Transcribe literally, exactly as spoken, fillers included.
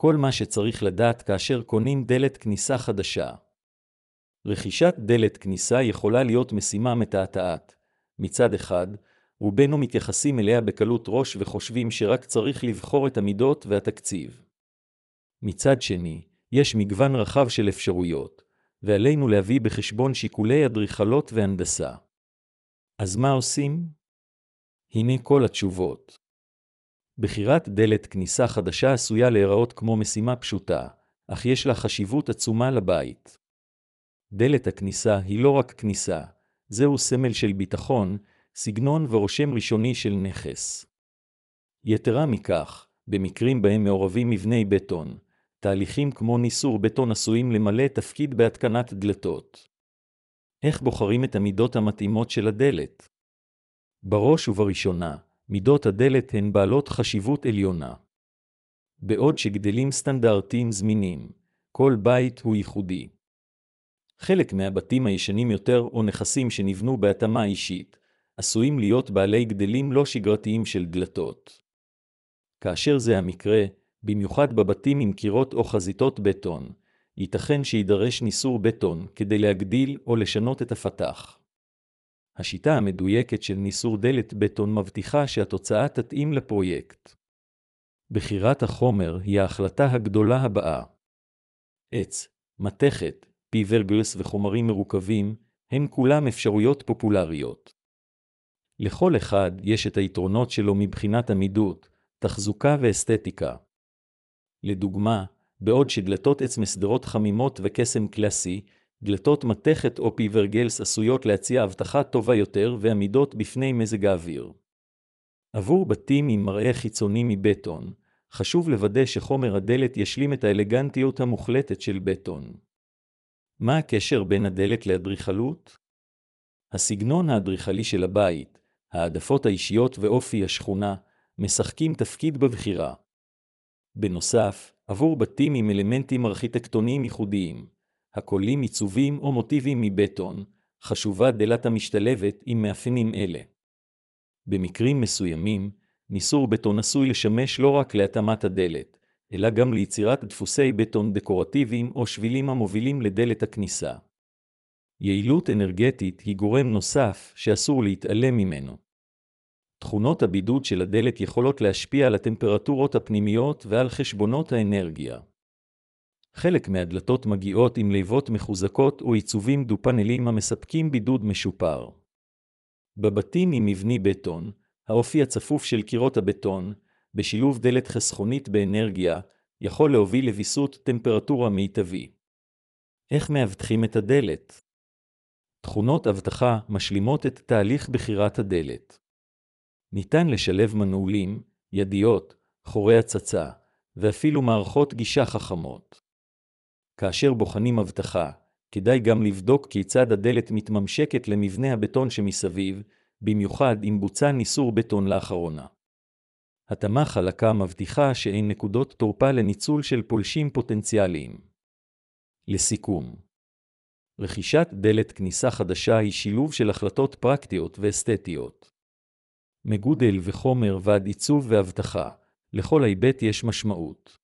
כל מה שצריך לדעת כאשר קונים דלת כניסה חדשה. רכישת דלת כניסה יכולה להיות משימה מתעתעת. מצד אחד, רובנו מתייחסים אליה בקלות ראש וחושבים שרק צריך לבחור את המידות והתקציב. מצד שני, יש מגוון רחב של אפשרויות, ועלינו להביא בחשבון שיקולי אדריכלות והנדסה. אז מה עושים? הנה כל התשובות. בחירת דלת כניסה חדשה עשויה להיראות כמו משימה פשוטה, אך יש לה חשיבות עצומה לבית. דלת הכניסה היא לא רק כניסה, זהו סמל של ביטחון, סגנון ורושם ראשוני של נכס. יתרה מכך, במקרים בהם מעורבים מבני בטון, תהליכים כמו ניסור בטון עשויים למלא תפקיד בהתקנת דלתות. איך בוחרים את המידות המתאימות של הדלת? בראש ובראשונה, מידות הדלת הן בעלות חשיבות עליונה. בעוד שגדלים סטנדרטיים זמינים, כל בית הוא ייחודי. חלק מהבתים הישנים יותר או נכסים שנבנו בהתאמה אישית, עשויים להיות בעלי גדלים לא שגרתיים של דלתות. כאשר זה המקרה, במיוחד בבתים עם קירות או חזיתות בטון, ייתכן שידרש ניסור בטון כדי להגדיל או לשנות את הפתח. השיטה המדויקת של ניסור דלת בטון מבטיחה שהתוצאה תתאים לפרויקט. בחירת החומר היא ההחלטה הגדולה הבאה. עץ, מתכת, פיברגלס וחומרים מרוכבים, הם כולם אפשרויות פופולריות. לכל אחד יש את היתרונות שלו מבחינת עמידות, תחזוקה ואסתטיקה. לדוגמה, בעוד שדלתות עץ מסדרות חמימות וקסם קלאסי, דלתות מתכת או פיברגלס עשויות להציע הבטחה טובה יותר ועמידות בפני מזג האוויר. עבור בתים עם מראה חיצוני מבטון, חשוב לוודא שחומר הדלת ישלים את האלגנטיות המוחלטת של בטון. מה הקשר בין הדלת לאדריכלות? הסגנון האדריכלי של הבית, העדפות האישיות ואופי השכונה, משחקים תפקיד בבחירה. בנוסף, עבור בתים עם אלמנטים ארכיטקטוניים ייחודיים, הכוללים עיצובים או מוטיבים מבטון, חשובה דלת המשתלבת עם מאפיינים אלה. במקרים מסוימים, ניסור בטון עשוי לשמש לא רק להתאמת הדלת, אלא גם ליצירת דפוסי בטון דקורטיביים או שבילים המובילים לדלת הכניסה. יעילות אנרגטית היא גורם נוסף שאסור להתעלם ממנו. תכונות הבידוד של הדלת יכולות להשפיע על הטמפרטורות הפנימיות ועל חשבונות האנרגיה. חלק מהדלתות מגיעות עם ליבות מחוזקות או עיצובים דו-פאנלים המספקים בידוד משופר. בבתים עם מבני בטון, האופי הצפוף של קירות הבטון, בשילוב דלת חסכונית באנרגיה, יכול להוביל לוויסות טמפרטורה מיטבי. איך מאבטחים את הדלת? תכונות אבטחה משלימות את תהליך בחירת הדלת. ניתן לשלב מנעולים, ידיות, חורי הצצה, ואפילו מערכות גישה חכמות. כאשר בוחנים אבטחה, כדאי גם לבדוק כיצד הדלת מתממשקת למבנה הבטון שמסביב, במיוחד אם בוצע ניסור בטון לאחרונה. התאמה חלקה מבטיחה שאין נקודות תורפה לניצול של פולשים פוטנציאליים. לסיכום, רכישת דלת כניסה חדשה היא שילוב של החלטות פרקטיות ואסתטיות. מגודל וחומר ועד עיצוב והבטחה, לכל היבט יש משמעות.